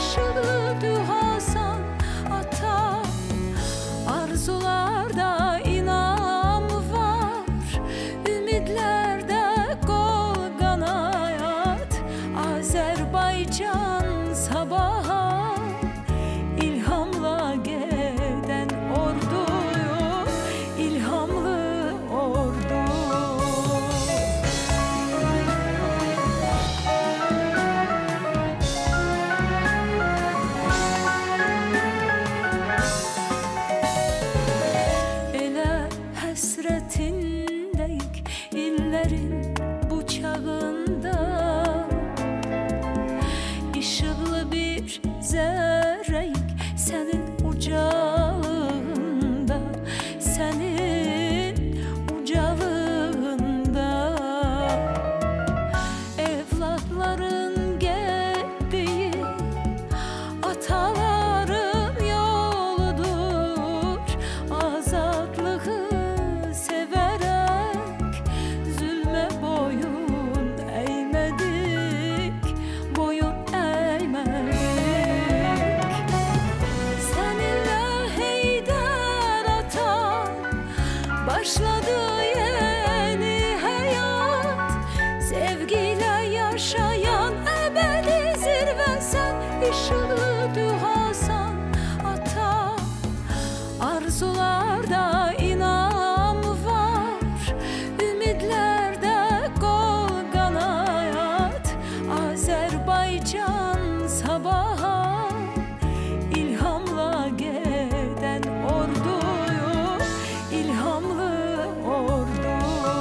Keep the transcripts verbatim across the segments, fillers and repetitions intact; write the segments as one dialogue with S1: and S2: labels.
S1: ışığıdı Hasan ata. Arzularda inan var, ümitlerde kol kanat. Azerbaycan sabaha ilhamla gelen orduyu, ilhamlı ordu. Ele hasretindeyik illerin bu çağında. Işıklı bir zerreyik senin ucağında, senin ucağında. Evlatların geldiği ataların yoludur. Azadlığı severek zulme boyun eğmedik, boyun eğmedik. Seninle Heydar ata başladı yeni hayat. Sevgiyle yaşayan ebedi zirve sen, ışığıdı Hasan ata. Arzularda inan var, ümitlerde kol kanat. Azerbaycan sabaha ilhamla gelen orduyu, ilhamlı ordu.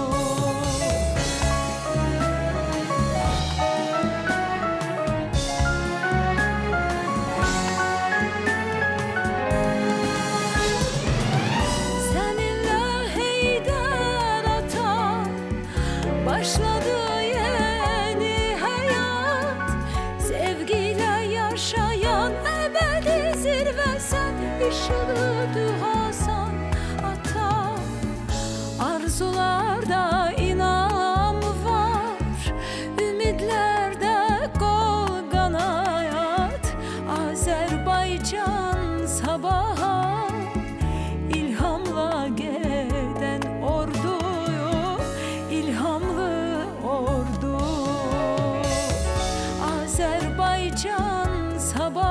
S1: Seninle Heydar ata başladı yeni hayat. Sevgiyle yaşayan ebedi zirve sen, ışığıdı Hasan ata. Arzularda inan var, ümitlerde kol kanat. Azerbaycan sabaha ilhamla gelen orduyu, ilhamlı ordu. Azerbaycan sabah